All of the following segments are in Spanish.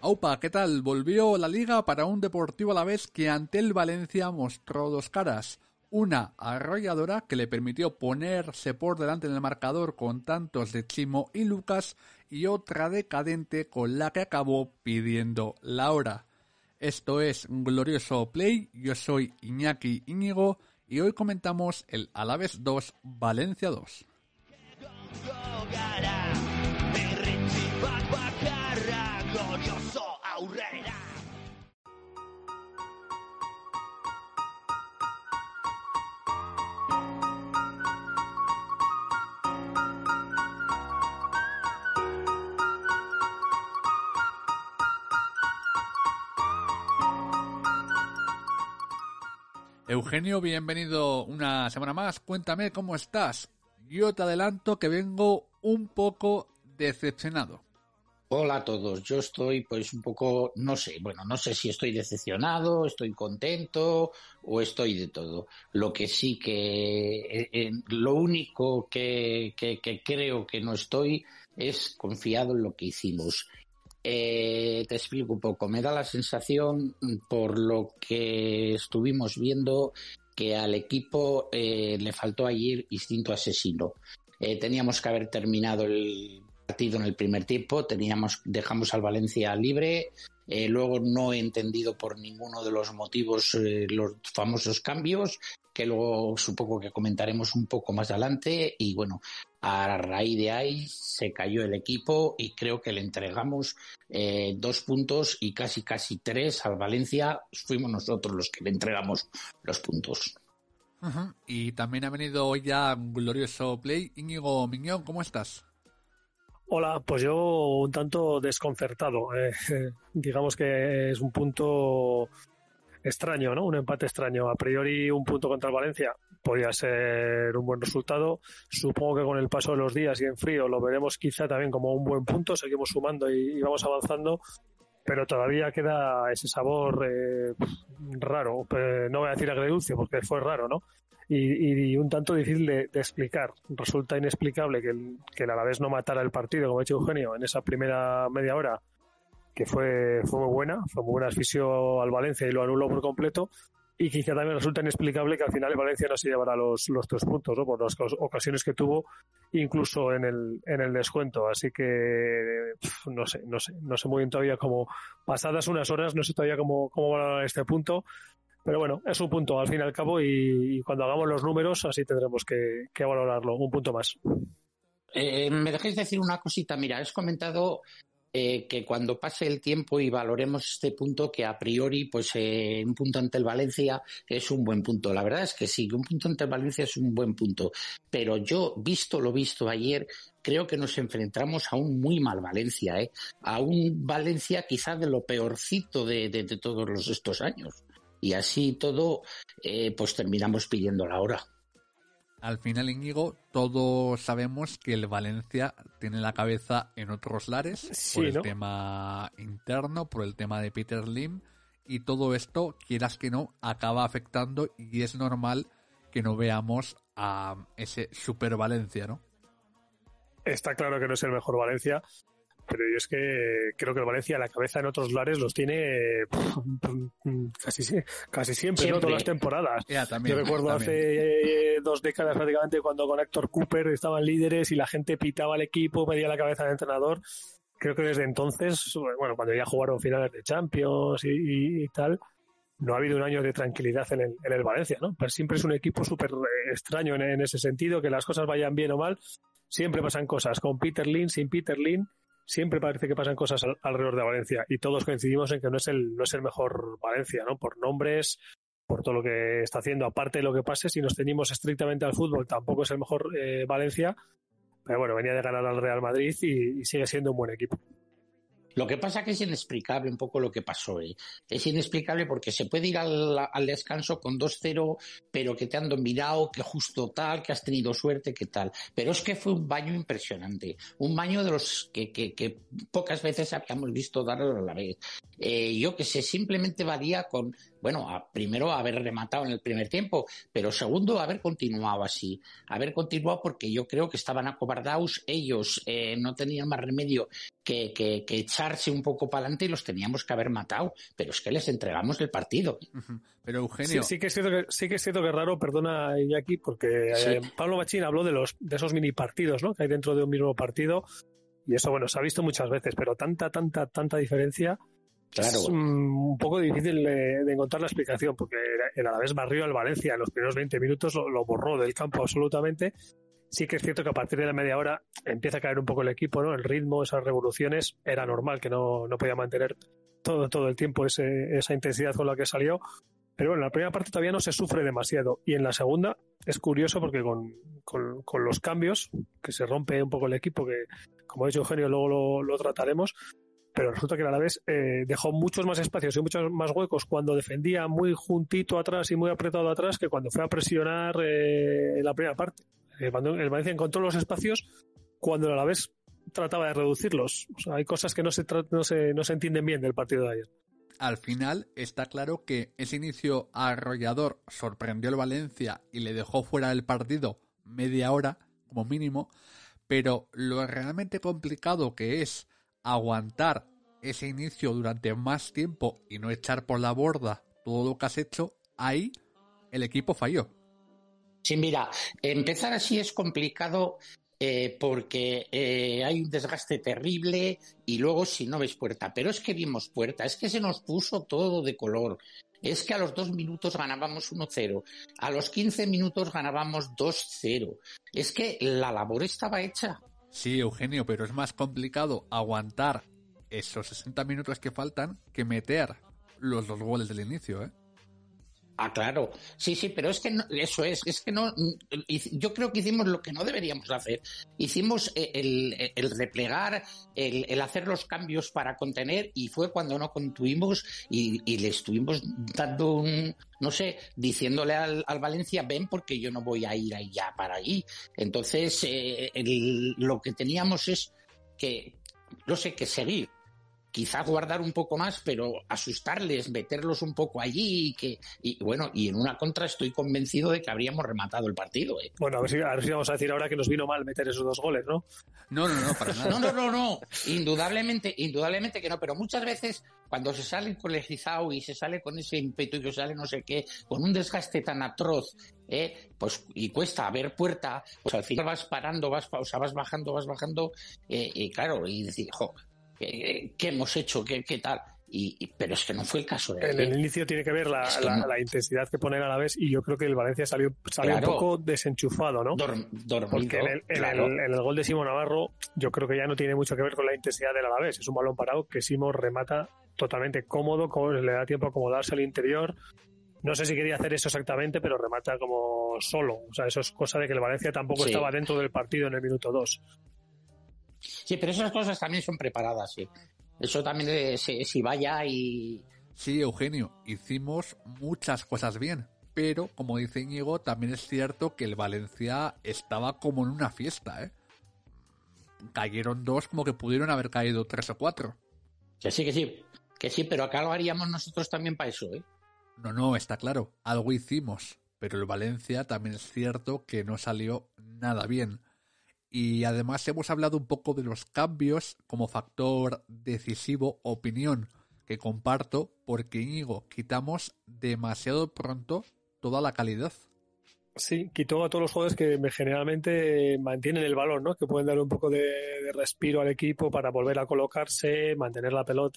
Aupa, ¿qué tal? Volvió la Liga para un Deportivo Alavés que ante el Valencia mostró dos caras. Una arrolladora que le permitió ponerse por delante en el marcador con tantos de Chimo y Lucas, y otra decadente con la que acabó pidiendo la hora. Esto es Glorioso Play, yo soy Iñaki Íñigo y hoy comentamos el Alavés 2, Valencia 2. Eugenio, bienvenido una semana más. Cuéntame cómo estás. Yo te adelanto que vengo un poco decepcionado. Hola a todos, yo estoy pues un poco, no sé si estoy decepcionado, estoy contento o estoy de todo. Lo que sí que, lo único que creo que no estoy es confiado en lo que hicimos. Te explico un poco, me da la sensación, por lo que estuvimos viendo, que al equipo le faltó ayer instinto asesino. Teníamos que haber terminado el partido en el primer tiempo, dejamos al Valencia libre, luego no he entendido por ninguno de los motivos los famosos cambios, que luego supongo que comentaremos un poco más adelante, y bueno, a raíz de ahí se cayó el equipo y creo que le entregamos 2 puntos y casi 3 al Valencia. Fuimos nosotros los que le entregamos los puntos. Uh-huh. Y también ha venido hoy ya un Glorioso Play. Íñigo Miñón, ¿cómo estás? Hola, pues yo un tanto desconcertado. Digamos que es un punto extraño, ¿no? Un empate extraño. A priori, un punto contra el Valencia podía ser un buen resultado. Supongo que con el paso de los días y en frío lo veremos quizá también como un buen punto. Seguimos sumando y vamos avanzando, pero todavía queda ese sabor raro. No voy a decir agridulce porque fue raro, ¿no? Y un tanto difícil de explicar. Resulta inexplicable que el Alavés no matara el partido, como ha dicho Eugenio, en esa primera media hora, que fue muy buena, asfixió al Valencia y lo anuló por completo, y quizá también resulta inexplicable que al final el Valencia no se llevara los 3 puntos, ¿no? Por las ocasiones que tuvo, incluso en el descuento. Así que no sé muy bien todavía cómo, pasadas unas horas, no sé todavía cómo valorar este punto. Pero bueno, es un punto al fin y al cabo, y cuando hagamos los números así tendremos que valorarlo, un punto más. ¿Me dejáis decir una cosita? Mira, has comentado que cuando pase el tiempo y valoremos este punto, que a priori pues un punto ante el Valencia es un buen punto. La verdad es que sí, que un punto ante el Valencia es un buen punto, pero yo, visto lo visto ayer, creo que nos enfrentamos a un muy mal Valencia, a un Valencia quizás de lo peorcito de todos estos años. Y así todo, pues terminamos pidiendo la hora. Al final, Íñigo, todos sabemos que el Valencia tiene la cabeza en otros lares, sí, por el tema interno, por el tema de Peter Lim, y todo esto, quieras que no, acaba afectando, y es normal que no veamos a ese super Valencia, ¿no? Está claro que no es el mejor Valencia, pero yo es que creo que el Valencia la cabeza en otros lares los tiene casi siempre, ¿no? Todas las temporadas. Yo recuerdo hace 2 décadas prácticamente, cuando con Héctor Cooper estaban líderes y la gente pitaba al equipo, pedía la cabeza del entrenador. Creo que desde entonces, bueno, cuando ya jugaron finales de Champions y tal, no ha habido un año de tranquilidad en el Valencia, ¿no? Pero siempre es un equipo súper extraño en ese sentido, que las cosas vayan bien o mal, siempre pasan cosas. Con Peter Lim, sin Peter Lim, siempre parece que pasan cosas alrededor de Valencia, y todos coincidimos en que no es el mejor Valencia, ¿no? Por nombres, por todo lo que está haciendo, aparte de lo que pase, si nos ceñimos estrictamente al fútbol, tampoco es el mejor Valencia, pero bueno, venía de ganar al Real Madrid y sigue siendo un buen equipo. Lo que pasa es que es inexplicable un poco lo que pasó. Es inexplicable porque se puede ir al descanso con 2-0, pero que te han dominado, que justo tal, que has tenido suerte, que tal. Pero es que fue un baño impresionante. Un baño de los que pocas veces habíamos visto dar a la vez. Yo que sé, simplemente valía con, bueno, primero haber rematado en el primer tiempo, pero segundo haber continuado así. Haber continuado porque yo creo que estaban acobardados ellos, no tenían más remedio que echarse un poco para adelante y los teníamos que haber matado, pero es que les entregamos el partido. Pero Eugenio... Sí que es cierto que es raro, perdona Iñaki, porque Pablo Machín habló de esos mini partidos, ¿no?, que hay dentro de un mismo partido, y eso, bueno, se ha visto muchas veces, pero tanta diferencia... Claro. Es un poco difícil de encontrar la explicación, porque el Alavés barrió al Valencia en los primeros 20 minutos, lo borró del campo absolutamente. Sí que es cierto que a partir de la media hora empieza a caer un poco el equipo, ¿no? El ritmo, esas revoluciones, era normal que no podía mantener todo el tiempo esa intensidad con la que salió. Pero bueno, en la primera parte todavía no se sufre demasiado. Y en la segunda es curioso porque con los cambios, que se rompe un poco el equipo, que como ha dicho Eugenio, luego lo trataremos. Pero resulta que el Alavés dejó muchos más espacios y muchos más huecos cuando defendía muy juntito atrás y muy apretado atrás que cuando fue a presionar en la primera parte. Cuando el Valencia encontró los espacios cuando el Alavés trataba de reducirlos. O sea, hay cosas que no se entienden bien del partido de ayer. Al final está claro que ese inicio arrollador sorprendió al Valencia y le dejó fuera del partido media hora como mínimo, pero lo realmente complicado que es aguantar ese inicio durante más tiempo y no echar por la borda todo lo que has hecho, ahí el equipo falló. Sí, mira, empezar así es complicado porque hay un desgaste terrible y luego si no ves puerta. Pero es que vimos puerta, es que se nos puso todo de color. Es que a los 2 minutos ganábamos 1-0, a los 15 minutos ganábamos 2-0. Es que la labor estaba hecha. Sí, Eugenio, pero es más complicado aguantar esos 60 minutos que faltan que meter los 2 goles del inicio, ¿eh? Ah, claro. Sí, pero es que no, eso es que no. Yo creo que hicimos lo que no deberíamos hacer. Hicimos el replegar, el hacer los cambios para contener, y fue cuando no contuvimos y le estuvimos dando no sé, diciéndole al Valencia, ven porque yo no voy a ir ahí ya para allí. Entonces, lo que teníamos es que, no sé, que seguir. Quizá guardar un poco más, pero asustarles, meterlos un poco allí y en una contra estoy convencido de que habríamos rematado el partido. Bueno, a ver si vamos a decir ahora que nos vino mal meter esos 2 goles, ¿no? No, para nada. No. Indudablemente que no, pero muchas veces cuando se sale colegiado y se sale con ese ímpetu y que sale no sé qué, con un desgaste tan atroz, pues y cuesta ver puerta, pues al final vas parando, vas bajando, y claro, y decir, ¿qué hemos hecho? ¿Qué tal? Pero es que no fue el caso de en el inicio tiene que ver la intensidad que pone a la vez, y yo creo que el Valencia salió claro, un poco desenchufado, ¿no? Dormido, porque en el gol de Simo Navarro yo creo que ya no tiene mucho que ver con la intensidad del Alavés. Es un balón parado que Simo remata totalmente cómodo, le da tiempo a acomodarse al interior. No sé si quería hacer eso exactamente, pero remata como solo. O sea, eso es cosa de que el Valencia tampoco estaba dentro del partido en el minuto 2. Sí, pero esas cosas también son preparadas, sí. Eso también, si vaya y... Sí, Eugenio, hicimos muchas cosas bien, pero, como dice Íñigo, también es cierto que el Valencia estaba como en una fiesta, ¿eh? Cayeron 2 como que pudieron haber caído 3 o 4. Que sí, pero acá lo haríamos nosotros también para eso, ¿eh? No, está claro, algo hicimos, pero el Valencia también es cierto que no salió nada bien. Y además hemos hablado un poco de los cambios como factor decisivo, opinión que comparto, porque Íñigo, quitamos demasiado pronto toda la calidad. Sí, quitó a todos los jugadores que generalmente mantienen el balón, ¿no? Que pueden dar un poco de respiro al equipo para volver a colocarse, mantener la pelota,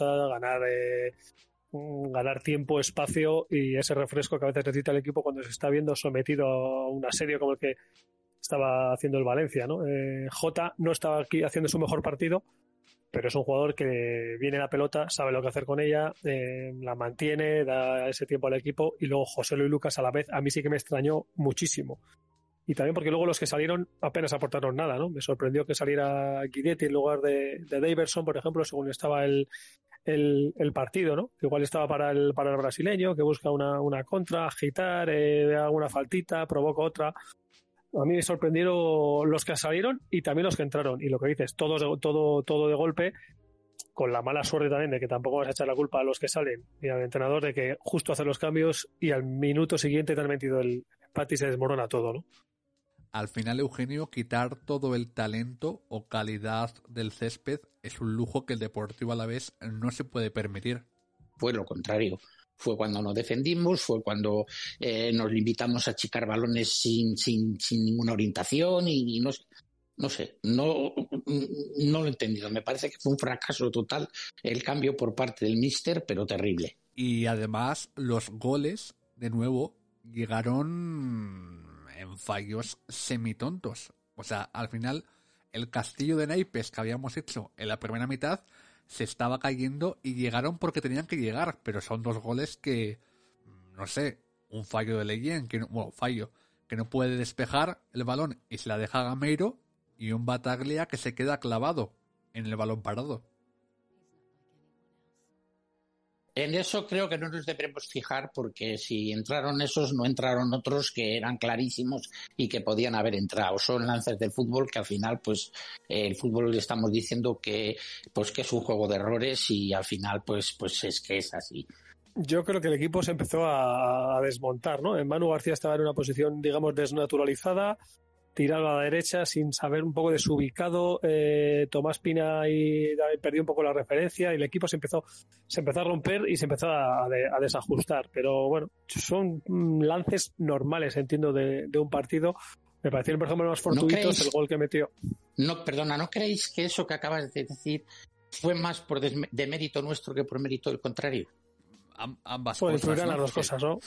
ganar tiempo, espacio y ese refresco que a veces necesita el equipo cuando se está viendo sometido a un asedio como el que estaba haciendo el Valencia, ¿no? Jota no estaba aquí haciendo su mejor partido, pero es un jugador que viene la pelota, sabe lo que hacer con ella, la mantiene, da ese tiempo al equipo, y luego Joselu y Lucas a la vez, a mí sí que me extrañó muchísimo. Y también porque luego los que salieron apenas aportaron nada, ¿no? Me sorprendió que saliera Guidetti en lugar de Daverson, por ejemplo, según estaba el partido, ¿no? Que igual estaba para el brasileño, que busca una contra, agitar, alguna faltita, provoca otra. A mí me sorprendieron los que salieron y también los que entraron. Y lo que dices, todo de golpe, con la mala suerte también de que tampoco vas a echar la culpa a los que salen y al entrenador de que justo hace los cambios y al minuto siguiente te han metido el empate y se desmorona todo, ¿no? Al final, Eugenio, quitar todo el talento o calidad del césped es un lujo que el Deportivo Alavés no se puede permitir. Fue lo contrario. Fue cuando nos defendimos, fue cuando nos limitamos a achicar balones sin ninguna orientación y no sé, no lo he entendido. Me parece que fue un fracaso total el cambio por parte del míster, pero terrible. Y además los goles, de nuevo, llegaron en fallos semitontos. O sea, al final el castillo de naipes que habíamos hecho en la primera mitad se estaba cayendo y llegaron porque tenían que llegar, pero son 2 goles que, no sé, un fallo de Leyen, que no puede despejar el balón y se la deja a Gameiro, y un Battaglia que se queda clavado en el balón parado. En eso creo que no nos debemos fijar, porque si entraron esos, no entraron otros que eran clarísimos y que podían haber entrado. Son lances del fútbol que al final, pues, el fútbol le estamos diciendo que es un juego de errores, y al final, pues es que es así. Yo creo que el equipo se empezó a desmontar, ¿no? Manu García estaba en una posición, digamos, desnaturalizada, tirado a la derecha sin saber un poco desubicado. Tomás Pina ahí perdió un poco la referencia y el equipo se empezó a romper y se empezó a desajustar. Pero bueno, son lances normales, entiendo, de un partido. Me parecieron, por ejemplo, más fortuitos el gol que metió. No, perdona, ¿no creéis que eso que acabas de decir fue más por de mérito nuestro que por mérito del contrario? Ambas pues cosas, ¿no? Las dos cosas, ¿no?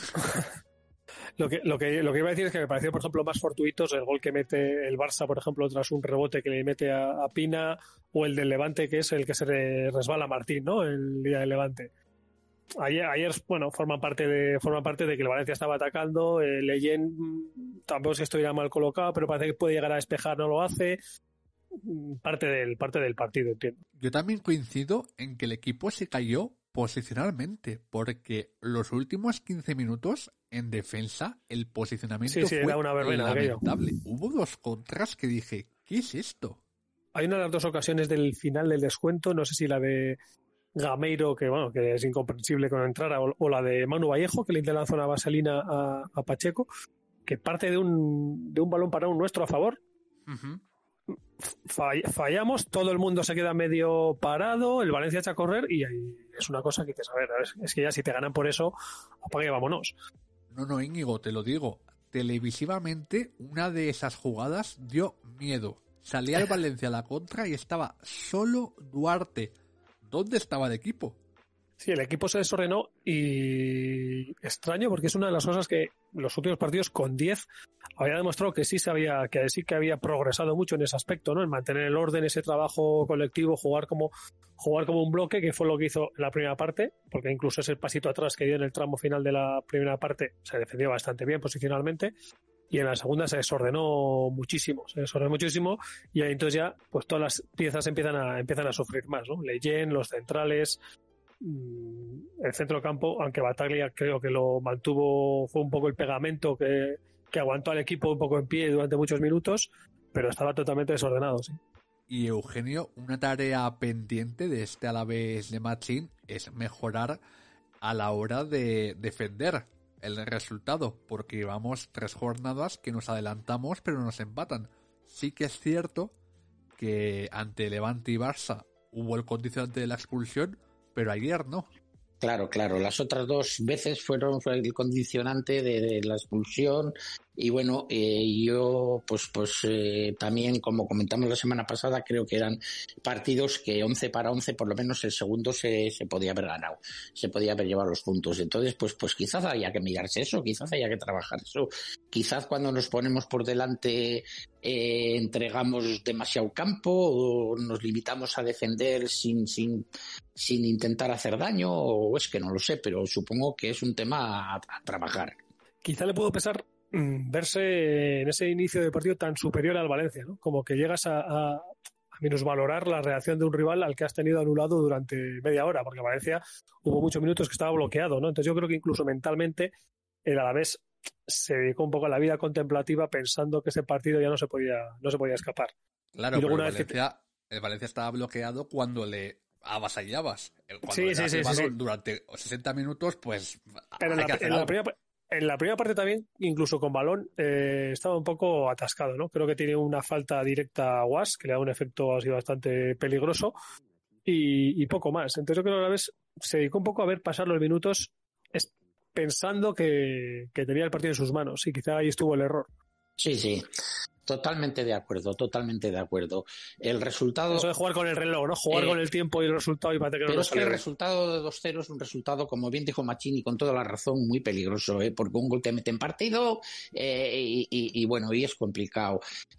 Lo que iba a decir es que me pareció, por ejemplo, más fortuitos el gol que mete el Barça, por ejemplo, tras un rebote que le mete a Pina, o el del Levante, que es el que se resbala a Martín, ¿no? El día del Levante. Ayer, bueno, forma parte de que el Valencia estaba atacando. Leyen tampoco es que estuviera mal colocado, pero parece que puede llegar a despejar, no lo hace. Parte del partido, entiendo. Yo también coincido en que el equipo se cayó posicionalmente, porque los últimos 15 minutos en defensa el posicionamiento fue era una verbena, lamentable. Hubo 2 contras que dije, ¿qué es esto? Hay una de las 2 ocasiones del final del descuento, no sé si la de Gameiro, que bueno, que es incomprensible que no entrara, o la de Manu Vallejo, que le lanza una vaselina a Pacheco, que parte de un balón parado nuestro a favor. Uh-huh. Fallamos, todo el mundo se queda medio parado, el Valencia echa a correr y ahí es una cosa que dices, a ver, es que ya si te ganan por eso, apague, vámonos. No, Íñigo, te lo digo, televisivamente una de esas jugadas dio miedo. Salía el Valencia a la contra y estaba solo Duarte. ¿Dónde estaba el equipo? Sí, el equipo se desordenó y extraño, porque es una de las cosas que los últimos partidos con 10 había demostrado que sí que había progresado mucho en ese aspecto, ¿no? En mantener el orden, ese trabajo colectivo, jugar como un bloque, que fue lo que hizo en la primera parte, porque incluso ese pasito atrás que dio en el tramo final de la primera parte se defendió bastante bien posicionalmente, y en la segunda se desordenó muchísimo y ahí entonces ya pues todas las piezas empiezan a sufrir más, ¿no? Leyen, los centrales, el centro del campo, aunque Battaglia creo que lo mantuvo, fue un poco el pegamento que aguantó al equipo un poco en pie durante muchos minutos, pero estaba totalmente desordenado, sí. Y Eugenio, una tarea pendiente de este Alavés de Machín es mejorar a la hora de defender el resultado, porque llevamos 3 jornadas que nos adelantamos pero nos empatan. Sí que es cierto que ante Levante y Barça hubo el condicionante de la expulsión, pero ayer no. Claro, las otras 2 veces fue el condicionante de la expulsión. Y bueno, yo también, como comentamos la semana pasada, creo que eran partidos que 11 para 11, por lo menos el segundo se podía haber ganado, se podía haber llevado los puntos. Entonces, pues quizás haya que mirarse eso, quizás haya que trabajar eso. Quizás cuando nos ponemos por delante entregamos demasiado campo, o nos limitamos a defender sin intentar hacer daño, o es que no lo sé, pero supongo que es un tema a trabajar. Quizá le puedo pesar verse en ese inicio de partido tan superior al Valencia, ¿no? Como que llegas a minusvalorar la reacción de un rival al que has tenido anulado durante media hora, porque Valencia hubo muchos minutos que estaba bloqueado, ¿no? Entonces yo creo que incluso mentalmente el Alavés se dedicó un poco a la vida contemplativa pensando que ese partido ya no se podía escapar. Claro, pero el Valencia estaba bloqueado cuando le avasallabas. Cuando sí. balón durante 60 minutos, pues pero hay que hacer algo. En la primera parte también, incluso con balón, estaba un poco atascado, ¿no? Creo que tiene una falta directa a Was, que le da un efecto así bastante peligroso, y poco más. Entonces yo creo que a la vez se dedicó un poco a ver pasar los minutos pensando que tenía el partido en sus manos, y quizá ahí estuvo el error. Sí, sí. Totalmente de acuerdo, totalmente de acuerdo. El resultado... Eso de jugar con el reloj, ¿no? Jugar con el tiempo y el resultado y parece que no pero nos es que sale el bien. resultado de 2-0 es un resultado, como bien dijo Machini, con toda la razón, muy peligroso, porque un gol te mete en partido y bueno, y es complicado.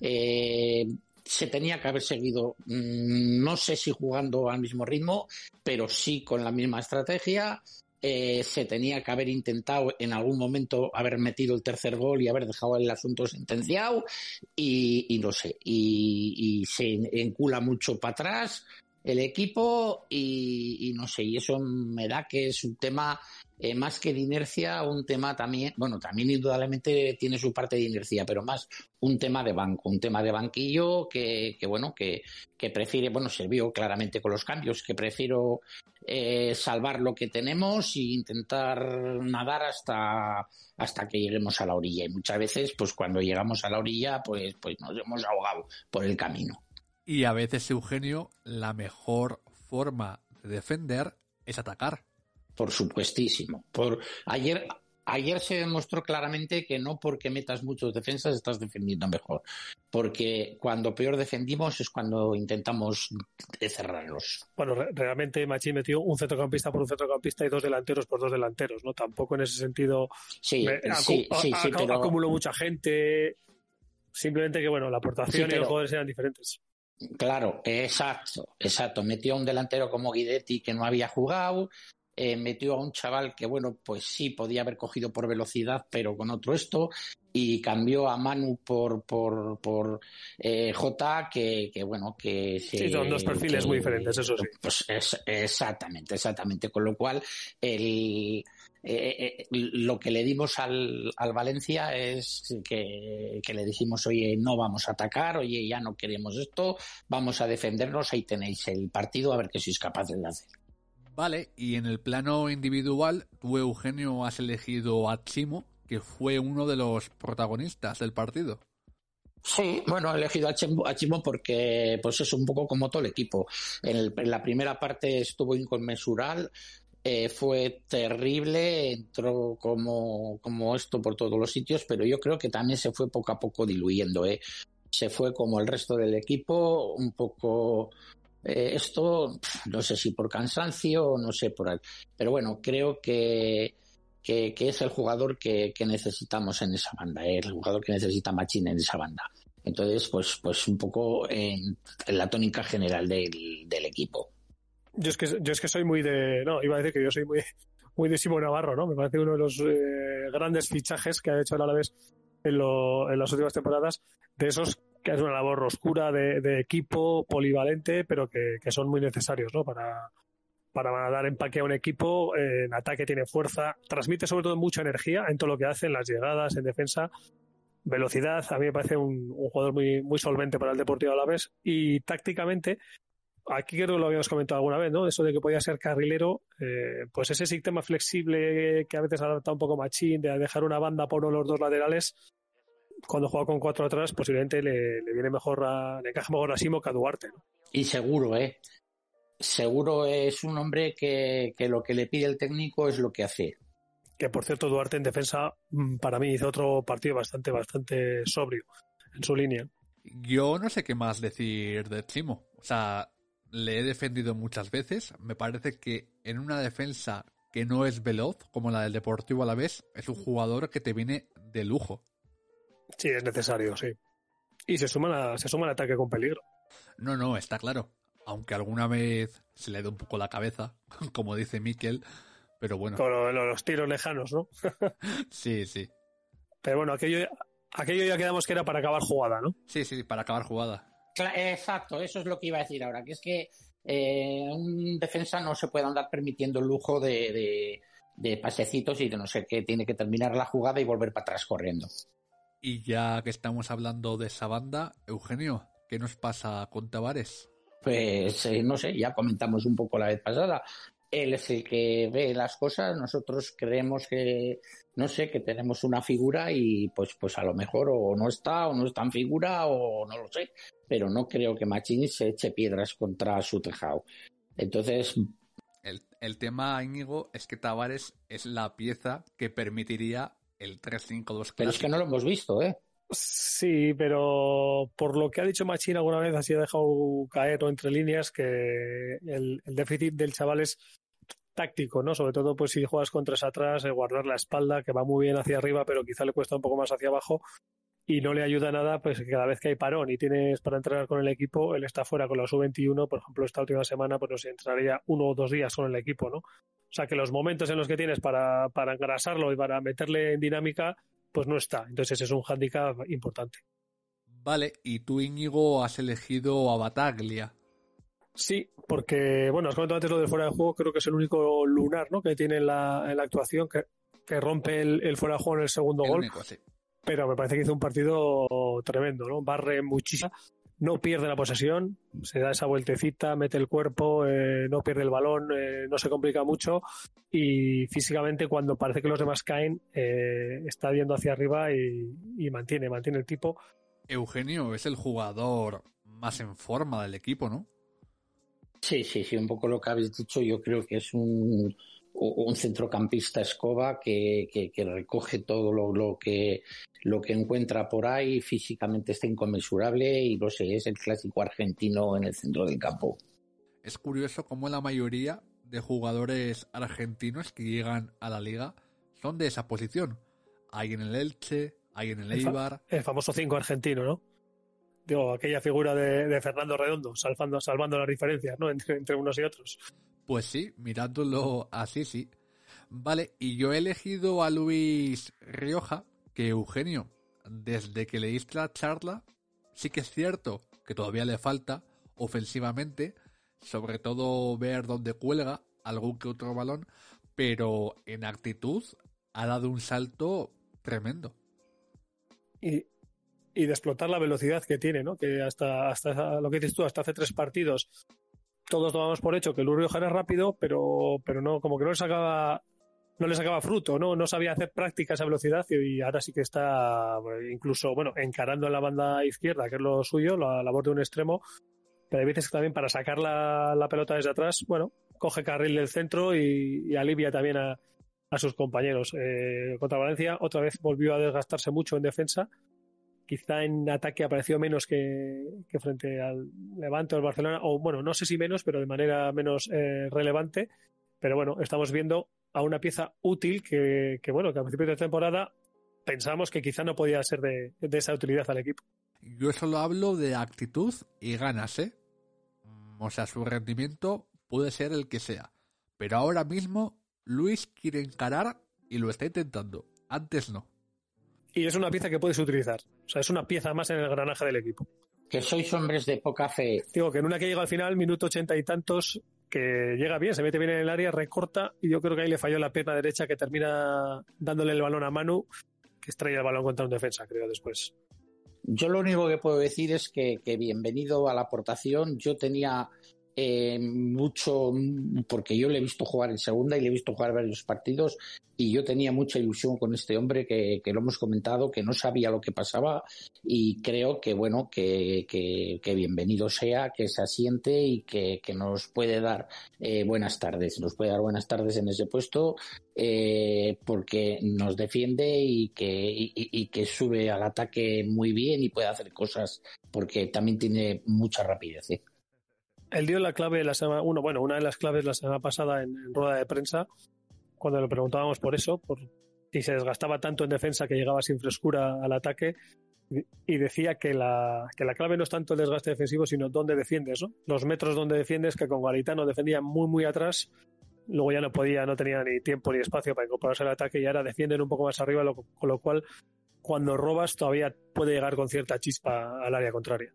Se tenía que haber seguido, no sé si jugando al mismo ritmo, pero sí con la misma estrategia. Se tenía que haber intentado en algún momento haber metido el tercer gol y haber dejado el asunto sentenciado y no sé, y se encula mucho para atrás el equipo y no sé, y eso me da que es un tema más que de inercia, un tema también, bueno, también indudablemente tiene su parte de inercia, pero más un tema de banco, un tema de banquillo que bueno, que prefiere, bueno, se vio claramente con los cambios, que prefiero salvar lo que tenemos e intentar nadar hasta que lleguemos a la orilla. Y muchas veces, pues cuando llegamos a la orilla, pues nos hemos ahogado por el camino. Y a veces, Eugenio, la mejor forma de defender es atacar. Por supuestísimo. Ayer se demostró claramente que no porque metas muchos defensas estás defendiendo mejor. Porque cuando peor defendimos es cuando intentamos cerrarlos. Bueno, realmente Machín metió un centrocampista por un centrocampista y dos delanteros por dos delanteros, ¿no? Tampoco en ese sentido sí, pero... acumuló mucha gente. Simplemente que, bueno, la aportación y los jugadores eran diferentes. Claro, exacto. Metió a un delantero como Guidetti que no había jugado. Metió a un chaval que, bueno, pues sí, podía haber cogido por velocidad, pero con otro y cambió a Manu por Jota, que bueno, que sí, son dos perfiles muy diferentes, eso sí. Pues exactamente, con lo cual lo que le dimos al Valencia es que le dijimos, oye, no vamos a atacar, oye, ya no queremos esto, vamos a defendernos, ahí tenéis el partido, a ver qué sois capaces de hacer. Vale, y en el plano individual, tú, Eugenio, has elegido a Chimo, que fue uno de los protagonistas del partido. Sí, bueno, he elegido a Chimo porque pues es un poco como todo el equipo. En la primera parte estuvo inconmensurable, fue terrible, entró como esto por todos los sitios, pero yo creo que también se fue poco a poco diluyendo. Se fue como el resto del equipo, un poco... esto, no sé si por cansancio o no sé por ahí. Pero bueno, creo que es el jugador que necesitamos en esa banda, el jugador que necesita Machín en esa banda. Entonces, pues un poco en la tónica general del equipo. Yo es que soy muy de... No, iba a decir que yo soy muy de Simo Navarro, ¿no? Me parece uno de los grandes fichajes que ha hecho el Alavés en las últimas temporadas, de esos que es una labor oscura de equipo, polivalente, pero que son muy necesarios, ¿no? Para dar empaque a un equipo. En ataque tiene fuerza, transmite sobre todo mucha energía en todo lo que hace, en las llegadas, en defensa, velocidad. A mí me parece un jugador muy solvente para el Deportivo Alavés, y tácticamente, aquí creo que lo habíamos comentado alguna vez, ¿no? Eso de que podía ser carrilero, pues ese sistema flexible que a veces adapta un poco Machín, de dejar una banda por uno de los dos laterales, cuando juega con 4 atrás, posiblemente le viene mejor le encaja mejor a Simo que a Duarte, ¿no? Y seguro es un hombre que lo que le pide el técnico es lo que hace. Que por cierto, Duarte en defensa, para mí hizo otro partido bastante sobrio en su línea. Yo no sé qué más decir de Chimo. O sea, le he defendido muchas veces. Me parece que en una defensa que no es veloz, como la del Deportivo Alavés, es un jugador que te viene de lujo. Sí, es necesario, sí. Y se suma al ataque con peligro. No, está claro. Aunque alguna vez se le da un poco la cabeza, como dice Mikel, pero bueno. Con los tiros lejanos, ¿no? Sí. Pero bueno, aquello ya quedamos que era para acabar jugada, ¿no? Sí, para acabar jugada. Exacto, eso es lo que iba a decir ahora, que es que un defensa no se puede andar permitiendo el lujo de pasecitos y de no sé qué, tiene que terminar la jugada y volver para atrás corriendo. Y ya que estamos hablando de esa banda, Eugenio, ¿qué nos pasa con Tavares? Pues no sé, ya comentamos un poco la vez pasada, él es el que ve las cosas, nosotros creemos que, no sé, que tenemos una figura y pues a lo mejor o no está en figura o no lo sé, pero no creo que Machín se eche piedras contra su tejado. Entonces... El tema, Íñigo, es que Tavares es la pieza que permitiría el 3-5-2 clásico. Pero es que no lo hemos visto, ¿eh? Sí, pero por lo que ha dicho Machín alguna vez, así ha dejado caer o entre líneas que el déficit del chaval es táctico, ¿no? Sobre todo pues si juegas con 3 atrás, guardar la espalda, que va muy bien hacia arriba, pero quizá le cuesta un poco más hacia abajo y no le ayuda nada, pues que cada vez que hay parón y tienes para entrenar con el equipo, él está fuera con la sub-21, por ejemplo, esta última semana, pues no sé, entraría 1 o 2 días con el equipo, ¿no? O sea que los momentos en los que tienes para engrasarlo y para meterle en dinámica, pues no está. Entonces ese es un hándicap importante. Vale, y tú, Íñigo, has elegido a Bataglia. Sí, porque, bueno, has comentado antes lo del fuera de juego, creo que es el único lunar, ¿no?, que tiene en la actuación, que rompe el fuera de juego en el segundo gol. Único, sí. Pero me parece que hizo un partido tremendo, ¿no? Barre muchísimo, no pierde la posesión, se da esa vueltecita, mete el cuerpo, no pierde el balón, no se complica mucho y físicamente cuando parece que los demás caen, está yendo hacia arriba y mantiene el tipo. Eugenio es el jugador más en forma del equipo, ¿no? Sí, un poco lo que habéis dicho. Yo creo que es un centrocampista escoba que recoge todo lo que encuentra por ahí, físicamente está inconmensurable y no sé, es el clásico argentino en el centro del campo. Es curioso cómo la mayoría de jugadores argentinos que llegan a la liga son de esa posición. Hay en el Elche, hay en el Eibar. El famoso 5 argentino, ¿no? Digo, aquella figura de Fernando Redondo, salvando las diferencias, ¿no?, entre unos y otros. Pues sí, mirándolo así, sí. Vale, y yo he elegido a Luis Rioja, que Eugenio, desde que leíste la charla, sí que es cierto que todavía le falta ofensivamente, sobre todo ver dónde cuelga algún que otro balón, pero en actitud ha dado un salto tremendo. Y de explotar la velocidad que tiene, ¿no? Que hasta lo que dices tú, hasta hace 3 partidos todos tomamos por hecho que Luis Rioja era rápido, pero no, como que no le sacaba fruto, no sabía hacer práctica esa velocidad y ahora sí que está incluso, bueno, encarando en la banda izquierda, que es lo suyo, la labor de un extremo, pero hay veces que también para sacar la pelota desde atrás, bueno, coge carril del centro y alivia también a sus compañeros. Contra Valencia otra vez volvió a desgastarse mucho en defensa. Quizá en ataque apareció menos que frente al Levante o al Barcelona, o bueno, no sé si menos, pero de manera menos relevante. Pero bueno, estamos viendo a una pieza útil que bueno, que a principios de temporada pensábamos que quizá no podía ser de esa utilidad al equipo. Yo solo hablo de actitud y ganas, ¿eh? O sea, su rendimiento puede ser el que sea. Pero ahora mismo Luis quiere encarar y lo está intentando. Antes no. Y es una pieza que puedes utilizar. O sea, es una pieza más en el engranaje del equipo. Que sois hombres de poca fe. Digo, que en una que llega al final, minuto 80 y tantos, que llega bien, se mete bien en el área, recorta, y yo creo que ahí le falló la pierna derecha, que termina dándole el balón a Manu, que estrella el balón contra un defensa, creo, después. Yo lo único que puedo decir es que bienvenido a la aportación. Yo tenía mucho, porque yo le he visto jugar en segunda y le he visto jugar varios partidos y yo tenía mucha ilusión con este hombre que lo hemos comentado, que no sabía lo que pasaba y creo que bueno, que bienvenido sea, que se asiente y que nos puede dar buenas tardes en ese puesto, porque nos defiende y que sube al ataque muy bien y puede hacer cosas porque también tiene mucha rapidez. Él dio la clave una de las claves la semana pasada en rueda de prensa, cuando le preguntábamos por eso, por si se desgastaba tanto en defensa que llegaba sin frescura al ataque, y decía que la clave no es tanto el desgaste defensivo, sino dónde defiendes, ¿no? Los metros donde defiendes, que con Garitano defendía muy, muy atrás, luego ya no tenía ni tiempo ni espacio para incorporarse al ataque y ahora defienden un poco más arriba, con lo cual cuando robas todavía puede llegar con cierta chispa al área contraria.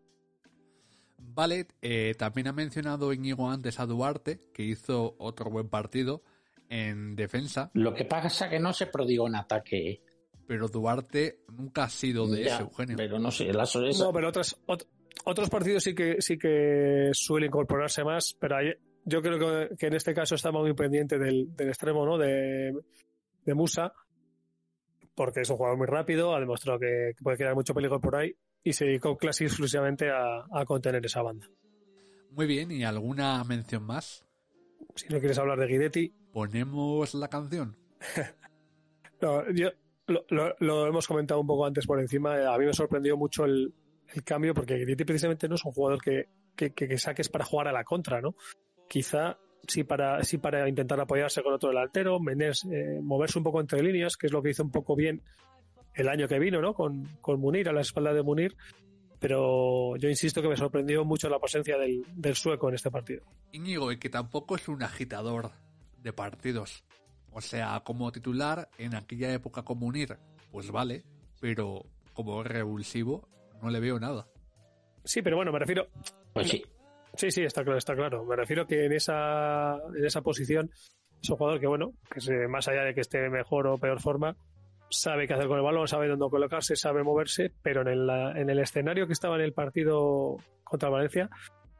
Vale, también ha mencionado Íñigo antes a Duarte, que hizo otro buen partido en defensa. Lo que pasa es que no se prodigó en ataque. Pero Duarte nunca ha sido de ese, Eugenio. Pero no sé, No, pero otros partidos sí que suele incorporarse más, pero Yo creo que en este caso estaba muy pendiente del extremo, ¿no? De Musa, porque es un jugador muy rápido, ha demostrado que puede crear mucho peligro por ahí y se dedicó casi exclusivamente a contener esa banda. Muy bien, ¿y alguna mención más? Si no quieres hablar de Guidetti... ¿Ponemos la canción? No, yo lo hemos comentado un poco antes por encima. A mí me sorprendió mucho el cambio, porque Guidetti precisamente no es un jugador que saques para jugar a la contra, ¿no? Quizá sí para intentar apoyarse con otro delantero, moverse un poco entre líneas, que es lo que hizo un poco bien el año que vino, ¿no? Con Munir, a la espalda de Munir. Pero yo insisto que me sorprendió mucho la presencia del sueco en este partido. Íñigo, y que tampoco es un agitador de partidos. O sea, como titular en aquella época con Munir, pues vale, pero como revulsivo no le veo nada. Sí, pero bueno, me refiero... Pues sí. Sí, está claro. Me refiero que en esa posición es un jugador que, bueno, más allá de que esté mejor o peor forma, sabe qué hacer con el balón, sabe dónde colocarse, sabe moverse, pero en el escenario que estaba en el partido contra Valencia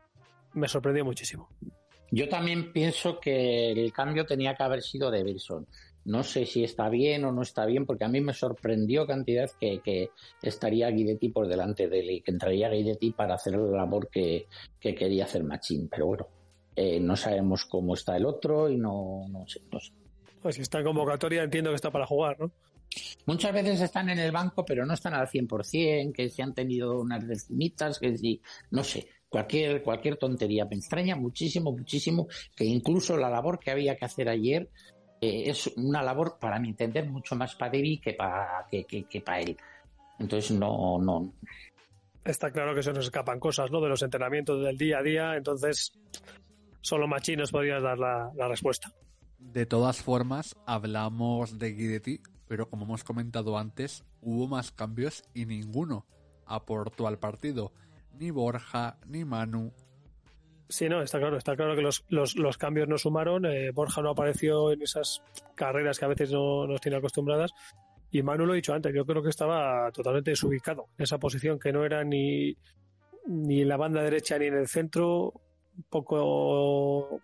me sorprendió muchísimo. Yo también pienso que el cambio tenía que haber sido de Wilson. No sé si está bien o no está bien, porque a mí me sorprendió cantidad que estaría Guidetti por delante de él y que entraría Guidetti para hacer la labor que quería hacer Machín. Pero bueno, no sabemos cómo está el otro y no sé. Pues si está en convocatoria entiendo que está para jugar, ¿no? Muchas veces están en el banco, pero no están al 100%, que si han tenido unas decimitas, que si, no sé, cualquier tontería. Me extraña muchísimo que incluso la labor que había que hacer ayer es una labor, para mi entender, mucho más para Devi que para él. Entonces no. Está claro que se nos escapan cosas, ¿no? De los entrenamientos del día a día, entonces solo Machín nos podría dar la respuesta. De todas formas, hablamos de Guidetti, pero como hemos comentado antes, hubo más cambios y ninguno aportó al partido. Ni Borja, ni Manu. Sí, no, está claro que los cambios no sumaron. Borja no apareció en esas carreras que a veces no nos tiene acostumbradas. Y Manu, lo he dicho antes, yo creo que estaba totalmente desubicado en esa posición, que no era ni en la banda derecha ni en el centro. Un poco...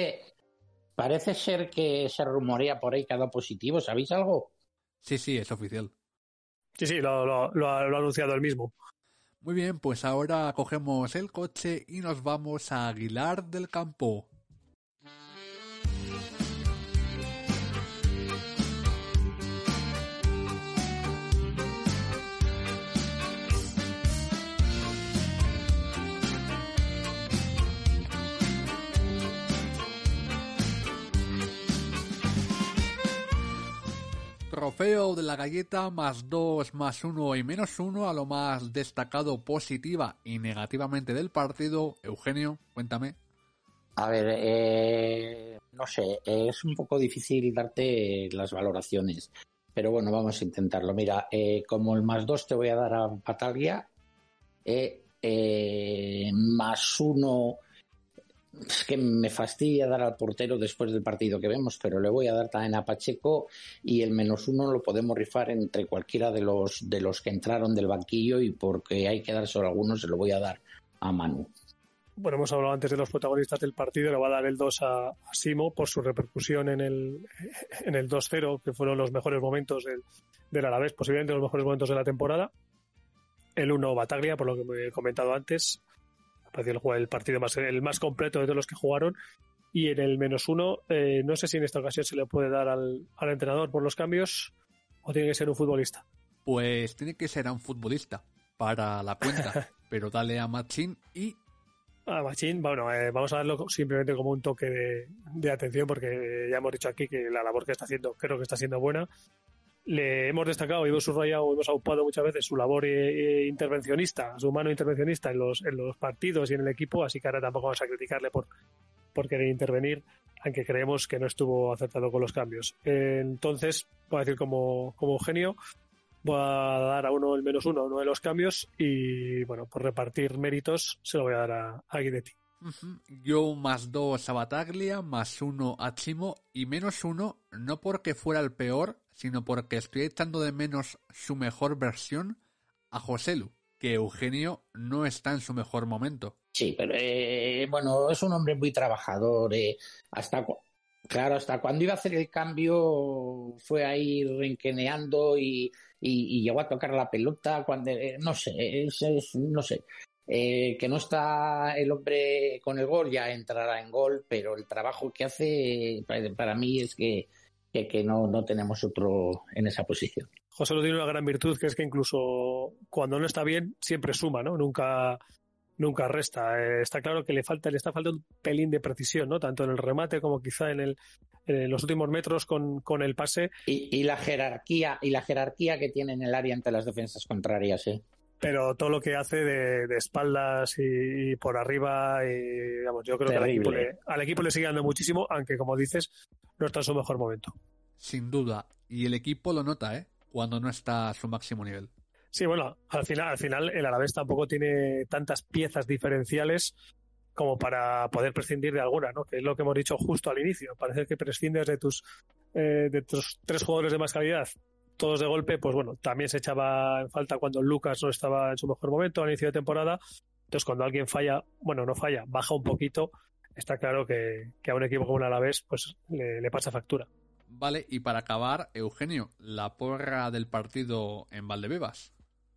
Parece ser que se rumorea por ahí que ha dado positivo. ¿Sabéis algo? Sí, es oficial. Sí, lo ha anunciado él mismo. Muy bien, pues ahora cogemos el coche y nos vamos a Aguilar del Campo. Trofeo de la galleta, +2, +1 y -1 a lo más destacado positiva y negativamente del partido. Eugenio, cuéntame. A ver, no sé, es un poco difícil darte las valoraciones, pero bueno, vamos a intentarlo. Mira, como el +2 te voy a dar a Battaglia, +1... Es que me fastidia dar al portero después del partido que vemos, pero le voy a dar también a Pacheco, y el -1 lo podemos rifar entre cualquiera de los que entraron del banquillo, y porque hay que dar solo a algunos se lo voy a dar a Manu. Bueno, hemos hablado antes de los protagonistas del partido, le va a dar el 2 a Simo por su repercusión en el 2-0, que fueron los mejores momentos del Alavés, posiblemente los mejores momentos de la temporada. El 1 Battaglia, por lo que me he comentado antes. Pareció el partido el más completo de todos los que jugaron. Y en el -1, no sé si en esta ocasión se le puede dar al entrenador por los cambios o tiene que ser un futbolista. Pues tiene que ser a un futbolista para la cuenta, pero dale a Machín y... A Machín, bueno, vamos a darlo simplemente como un toque de atención, porque ya hemos dicho aquí que la labor que está haciendo creo que está siendo buena. Le hemos destacado y hemos subrayado, hemos aupado muchas veces su labor intervencionista, su mano intervencionista en los partidos y en el equipo, así que ahora tampoco vamos a criticarle por querer intervenir, aunque creemos que no estuvo acertado con los cambios. Entonces, voy a decir como Eugenio, voy a dar a uno el -1 de los cambios, y bueno, por repartir méritos se lo voy a dar a Guidetti. Yo +2 a Battaglia, +1 a Simo y -1 no porque fuera el peor, sino porque estoy echando de menos su mejor versión, a Joselu, que Eugenio no está en su mejor momento. Sí, pero bueno, es un hombre muy trabajador. Claro, hasta cuando iba a hacer el cambio fue ahí renqueneando y llegó a tocar la pelota. Cuando no sé, no sé. Que no está el hombre con el gol, ya entrará en gol, pero el trabajo que hace para mí es que no tenemos otro en esa posición. José lo tiene una gran virtud, que es que incluso cuando no está bien, siempre suma, ¿no? Nunca resta. Está claro que le está faltando un pelín de precisión, ¿no? Tanto en el remate como quizá en los últimos metros con el pase. Y la jerarquía que tiene en el área ante las defensas contrarias, ¿eh? Pero todo lo que hace de espaldas y por arriba, digamos, yo creo que al equipo le sigue dando muchísimo, aunque como dices, no está en su mejor momento. Sin duda. Y el equipo lo nota, ¿eh? Cuando no está a su máximo nivel. Sí, bueno, al final el Alavés tampoco tiene tantas piezas diferenciales como para poder prescindir de alguna, ¿no? Que es lo que hemos dicho justo al inicio. Parece que prescindes de tus 3 jugadores de más calidad, todos de golpe. Pues bueno, también se echaba en falta cuando Lucas no estaba en su mejor momento al inicio de temporada. Entonces, cuando alguien falla, bueno, no falla, baja un poquito, está claro que a un equipo como el Alavés pues le pasa factura. Vale, y para acabar, Eugenio, la porra del partido en Valdebebas.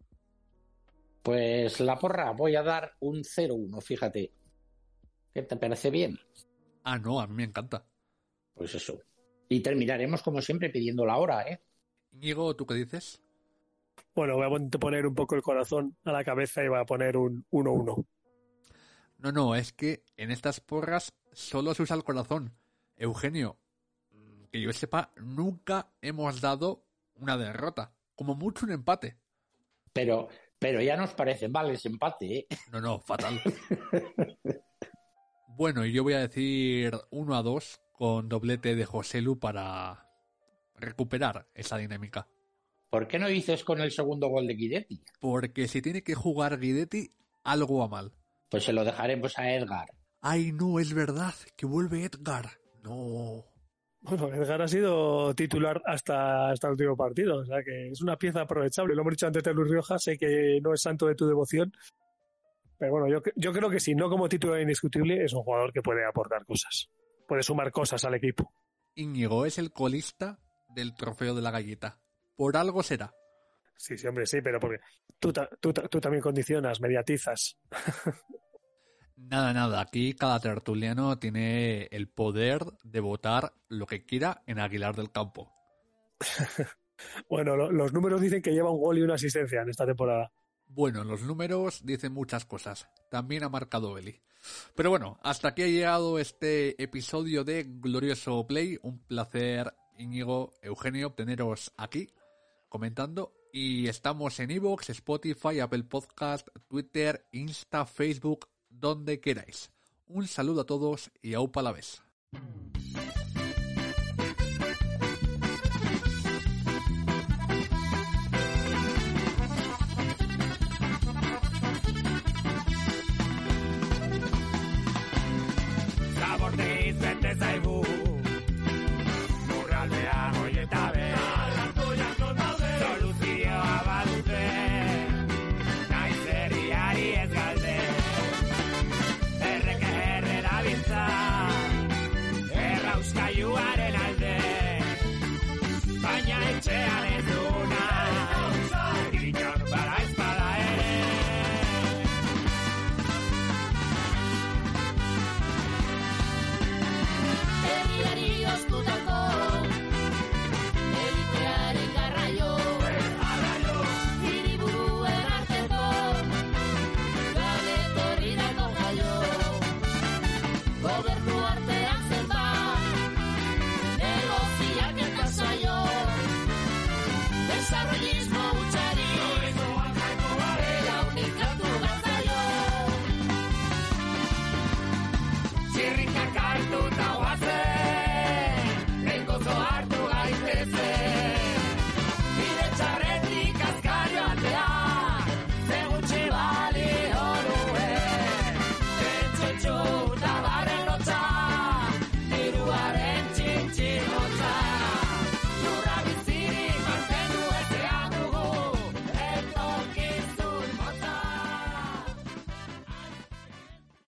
Pues la porra, voy a dar un 0-1, fíjate. ¿Qué te parece bien? Ah, no, a mí me encanta. Pues eso. Y terminaremos, como siempre, pidiendo la hora, ¿eh? Íñigo, ¿tú qué dices? Bueno, voy a poner un poco el corazón a la cabeza y voy a poner un 1-1. No, es que en estas porras solo se usa el corazón. Eugenio, que yo sepa, nunca hemos dado una derrota. Como mucho un empate. Pero ya nos parece mal ese empate, ¿eh? No, fatal. Bueno, y yo voy a decir 1-2 con doblete de Joselu para recuperar esa dinámica. ¿Por qué no dices con el segundo gol de Guidetti? Porque si tiene que jugar Guidetti, algo va mal. Pues se lo dejaremos a Edgar. Ay, no, es verdad, que vuelve Edgar. No. Bueno, Edgar ha sido titular hasta el último partido, o sea que es una pieza aprovechable. Lo hemos dicho antes de Luis Rioja, sé que no es santo de tu devoción, pero bueno, yo creo que si no como titular indiscutible, es un jugador que puede aportar cosas, puede sumar cosas al equipo. Íñigo es el colista del trofeo de la galleta. Por algo será. Sí, hombre, sí, pero porque tú también condicionas, mediatizas. Nada, aquí cada tertuliano tiene el poder de votar lo que quiera en Aguilar del Campo. Bueno, los números dicen que lleva un gol y una asistencia en esta temporada. Bueno, los números dicen muchas cosas. También ha marcado Eli. Pero bueno, hasta aquí ha llegado este episodio de Glorioso Play. Un placer, Íñigo, Eugenio, teneros aquí comentando. Y estamos en iVoox, Spotify, Apple Podcast, Twitter, Insta, Facebook, donde queráis. Un saludo a todos y aupa la vez.